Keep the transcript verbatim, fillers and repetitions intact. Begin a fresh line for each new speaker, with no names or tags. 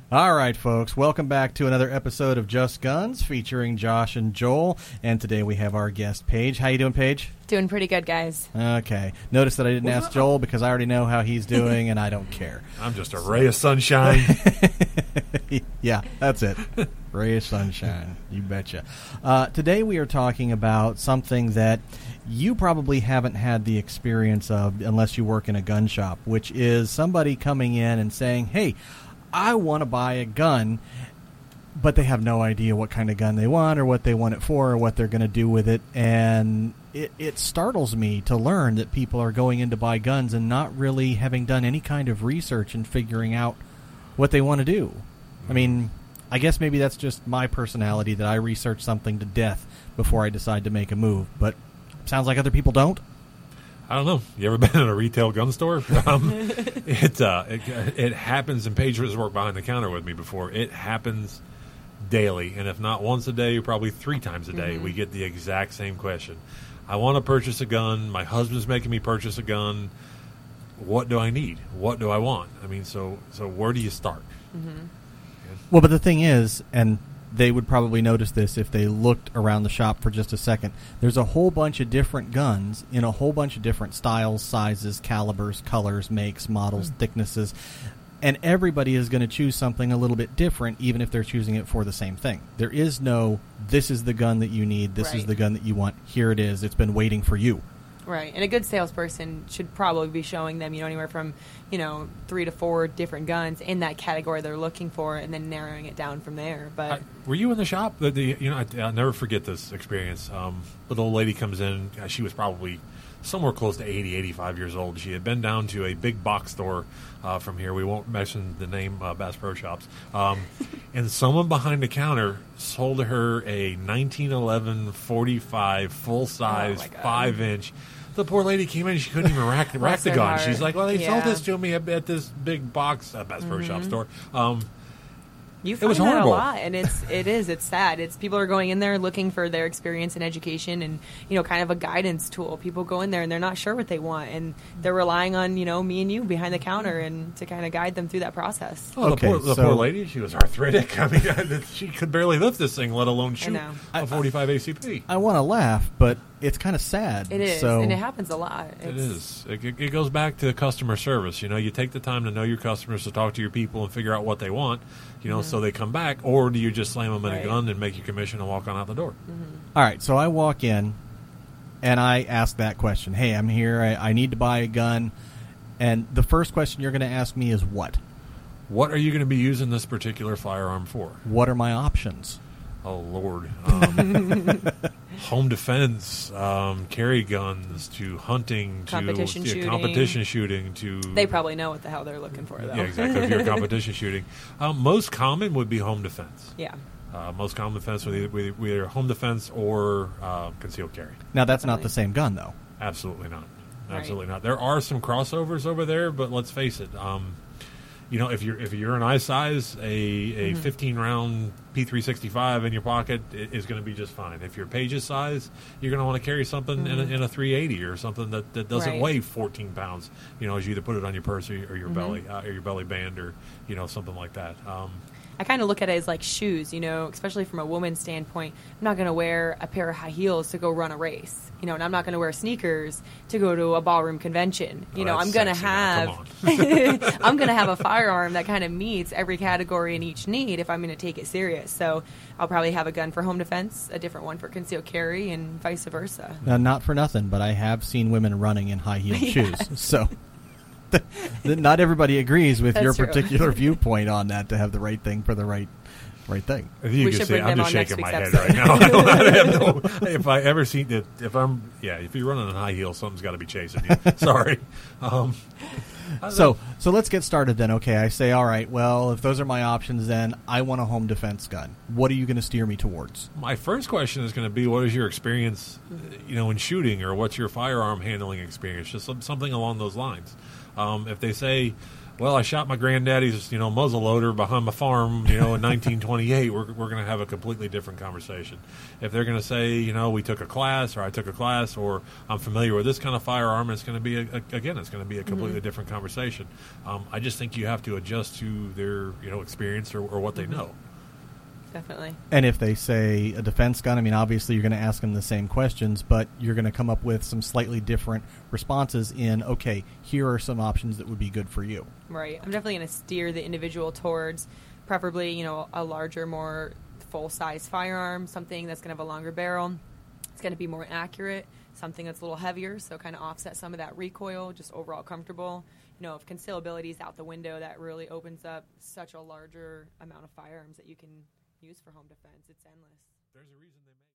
All right, folks, welcome back to another episode of Just Guns featuring Josh and Joel. And today we have our guest, Paige. How you doing, Paige?
Doing pretty good, guys.
Okay. Notice that I didn't ask Joel because I already know how he's doing, and I don't care.
I'm just a ray of sunshine.
Yeah, that's it. Ray of sunshine. You betcha. Uh, today we are talking about something that you probably haven't had the experience of unless you work in a gun shop, which is somebody coming in and saying, hey, I want to buy a gun, but they have no idea what kind of gun they want or what they want it for or what they're going to do with it. And it, it startles me to learn that people are going in to buy guns and not really having done any kind of research and figuring out what they want to do. I mean, I guess maybe that's just my personality that I research something to death before I decide to make a move. But sounds like other people don't.
I don't know. You ever been in a retail gun store? Um, it, uh, it it happens, and Paige has worked behind the counter with me before. It happens daily, and if not once a day, probably three times a day, mm-hmm. we get the exact same question. I want to purchase a gun. My husband's making me purchase a gun. What do I need? What do I want? I mean, so so where do you start?
Mm-hmm.
Yeah.
Well, but the thing is, and they would probably notice this if they looked around the shop for just a second. There's a whole bunch of different guns in a whole bunch of different styles, sizes, calibers, colors, makes, models, mm. thicknesses, and everybody is going to choose something a little bit different, even if they're choosing it for the same thing. There is no, this is the gun that you need, this
right.
is the gun that you want, here it is, it's been waiting for you.
Right, and a good salesperson should probably be showing them, you know, anywhere from, you know, three to four different guns in that category they're looking for, and then narrowing it down from there. But
I, were you in the shop? The, the, you know, I, I'll never forget this experience. Um, little old lady comes in. Uh, she was probably somewhere close to eighty, eighty-five years old. She had been down to a big box store uh, from here. We won't mention the name, uh, Bass Pro Shops. Um, and someone behind the counter sold her a nineteen eleven forty-five full-size,
oh
five-inch. The poor lady came in, she couldn't even rack, rack the gun.
Heart.
She's like, well, they
yeah.
sold this to me at, at this big box at Bass Pro
mm-hmm.
Shop store. Um,
You find
it was
that
horrible.
a lot, and it's it is it's sad. It's people are going in there looking for their experience and education, and you know, kind of a guidance tool. People go in there and they're not sure what they want, and they're relying on you know me and you behind the counter and to kind of guide them through that process.
Well,
Okay,
the, poor, the
so-
poor lady, she was arthritic. I mean, she could barely lift this thing, let alone shoot
know.
a forty-five A C P.
I want to laugh, but it's kind of sad.
It is,
so
and it happens a lot. It's,
It is. It, it, it goes back to customer service. You know, you take the time to know your customers, to talk to your people and figure out what they want, you know,
mm-hmm.
so they come back, or do you just slam them in
Right.
a gun and make your commission and walk on out the door?
Mm-hmm.
All right, so I walk in, and I ask that question. Hey, I'm here. I, I need to buy a gun. And the first question you're going to ask me is what?
What are you going to be using this particular firearm for?
What are my options?
Oh, Lord. Um, home defense, um, carry guns, to hunting, to
Competition
yeah,
shooting.
competition shooting, to...
They probably know what the hell they're looking for, though.
Yeah, exactly. If you're competition shooting. Um, most common would be home defense.
Yeah.
Uh, most common defense with either, with either home defense or uh, concealed carry.
Now, that's not the same gun, though.
Absolutely not. Absolutely
Right.
not. There are some crossovers over there, but let's face it. Um, you know, if you're if you're an eye size, a a
Mm-hmm.
fifteen round P three sixty-five in your pocket is going to be just fine. If you're Paige's size, you're going to want to carry something in, a, in a three eighty or something that, that doesn't
Right.
weigh fourteen pounds. You know, as you either put it on your purse or your, or your
Mm-hmm.
belly uh, or your belly band or you know something like that. Um,
I kind of look at it as like shoes, you know, especially from a woman's standpoint. I'm not going to wear a pair of high heels to go run a race, you know, and I'm not going to wear sneakers to go to a ballroom convention. You
Oh,
know,
that's
I'm going to
sexy now.
have, I'm going to have a firearm that kind of meets every category and each need if I'm going to take it serious. So I'll probably have a gun for home defense, a different one for concealed carry, and vice versa.
Now, not for nothing, but I have seen women running in high-heeled shoes. So not everybody agrees with
That's
your
true.
particular viewpoint on that to have the right thing for the right right thing.
If you
We
can
should
see,
bring
I'm
them
just
on next
shaking my
week's
head
episode.
right now. I don't, I have no, if I ever see that, if I'm, yeah, if you're running in high heels, something's got to be chasing you. Sorry. Um,
So so let's get started then. Okay, I say, all right, well, if those are my options, then I want a home defense gun. What are you going to steer me towards?
my first question is going to be, what is your experience, you know, in shooting, or what's your firearm handling experience? Just some, something along those lines. Um, if they say, well, I shot my granddaddy's, you know, muzzle loader behind my farm, you know, in nineteen twenty-eight, we're, we're going to have a completely different conversation. If they're going to say, you know, we took a class, or I took a class, or I'm familiar with this kind of firearm, it's going to be, a, a, again, it's going to be a completely mm-hmm. different conversation. Um, I just think you have to adjust to their, you know, experience or, or what they know.
Definitely.
And if they say a defense gun, I mean, obviously you're going to ask them the same questions, but you're going to come up with some slightly different responses in, okay, here are some options that would be good for you.
Right. I'm definitely going to steer the individual towards preferably, you know, a larger, more full-size firearm, something that's going to have a longer barrel. It's going to be more accurate, something that's a little heavier, so kind of offset some of that recoil, just overall comfortable. You know, if concealability is out the window, that really opens up such a larger amount of firearms that you can use for home defense. It's endless.
There's a reason they make